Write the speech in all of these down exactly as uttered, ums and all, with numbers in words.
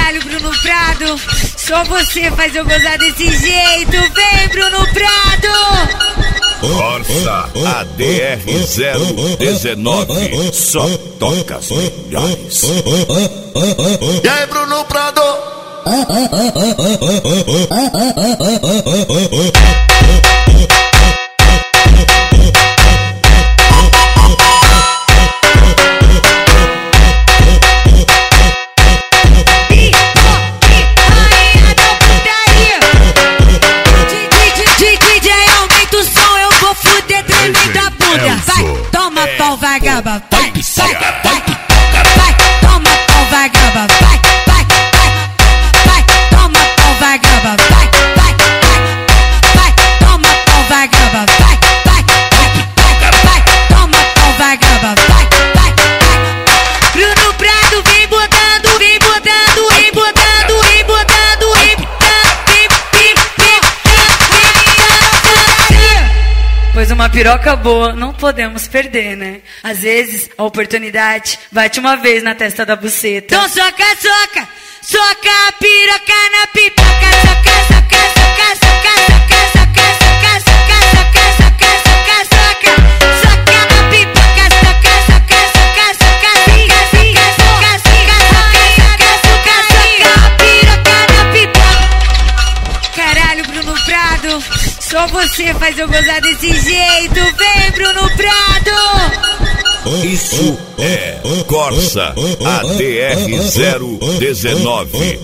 Caralho, Bruno Prado, só você faz eu gozar desse jeito. Vem, Bruno Prado! Corsa A D R zero dezenove, só toca as melhores. E aí, Bruno Prado? Vai, toma pau, vagaba, vai, vai, vai, vai, toma pau, vagaba, vai, vai, vai, toma pau, vagaba, vai, vai, vai, toma pau, vagaba, vai, vai, vai, toma pau, vagaba, vai, vai. Bruno Prado vem botando, vem botando, vem botando, vem botando, vem pois uma piroca boa não podemos perder, né? Às vezes a oportunidade bate uma vez na testa da buceta. Então soca, soca, soca a piroca na pipoca. Soca, soca, soca, soca, soca, soca, soca, soca, soca, soca, soca, soca, soca na pipoca. Soca, soca, soca, soca, soca, soca, soca, soca, soca, soca a piroca na pipoca. Caralho, Bruno Prado, só você faz eu gozar desse jeito. Vem, Bruno Prado! Isso é Corsa A D R zero dezenove.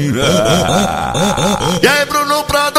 E aí, Bruno Prado?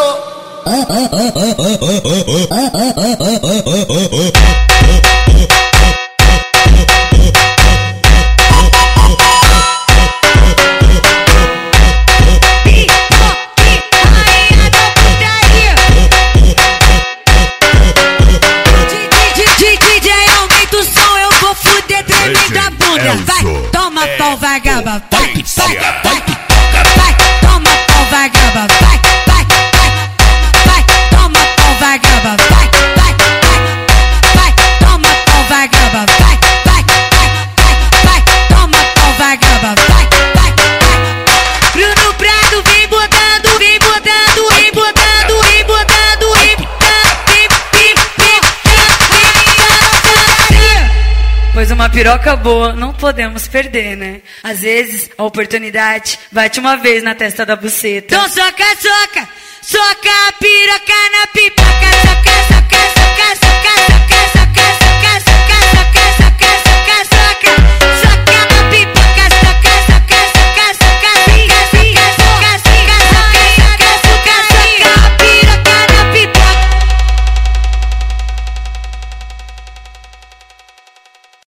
Vai, toma pau, vagaba, vai, vai, vai, vai, toma pau, vagaba, vai, vai, vai, toma pau, vagaba, vai, vai, vai, toma pau, vagaba, vai, vai, vai, toma pau, vagaba, vai, vai. Bruno Prado vem botando, vem botando, vem botando, vem botando, vem pois uma piroca boa não podemos perder, né? Às vezes a oportunidade bate uma vez na testa da buceta. Então soca, soca, soca a piroca na pipoca. Soca, soca, soca, soca, soca, soca, soca, soca, soca, soca, soca, soca,